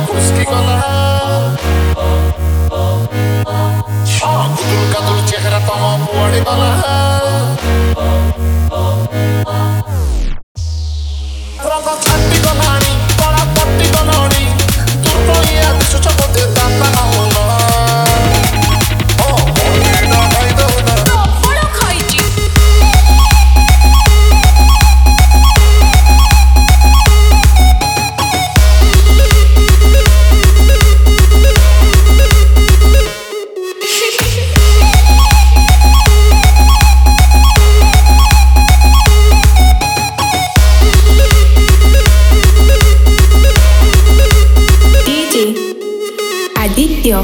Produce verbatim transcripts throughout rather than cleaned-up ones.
ফুসকি গলা কুতুল কাতুল চেহারা তম কুয়াড়ে গলা রঙ ছাটি গলানি কড়া পট্টি গলনি দুর্বল ইয়া দিশুছ পথে দাতা হল ও বড় খাই দাও না বড় খাইছি Adityo.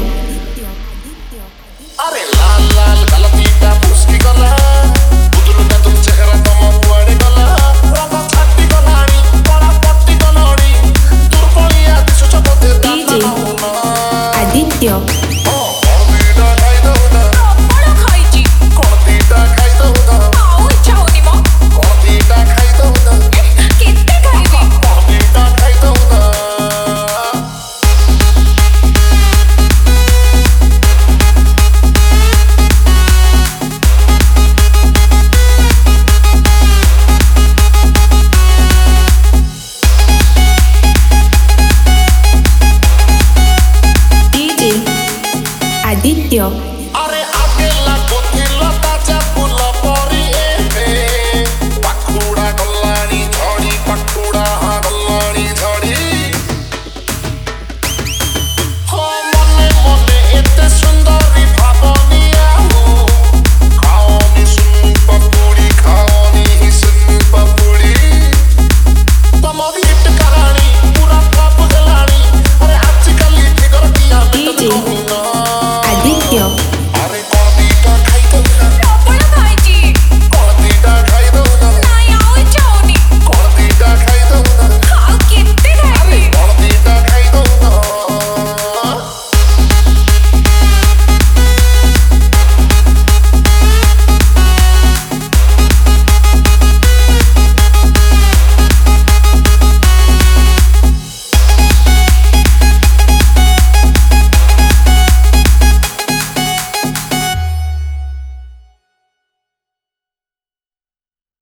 अरे लाल लाल गलतीटा फुसकी गला कुतुल कातुल चेहरा तम कुआड़े गला रंग छाटी गलानी कड़ा पट्टी गलनी दुर्बल इया दिशुछ पथे दाता हल Adityo. ओ बड़ीटा खाई दाও ना বড় খাইছি कोणतीटा खाई दाও ना ଆଉ ଇଚ୍ଛା ହଉନି ମ कोणतीटा खाई दाও ना କେତେ ଖାଇବି कोणतीटा खाई दाও ना Adityo.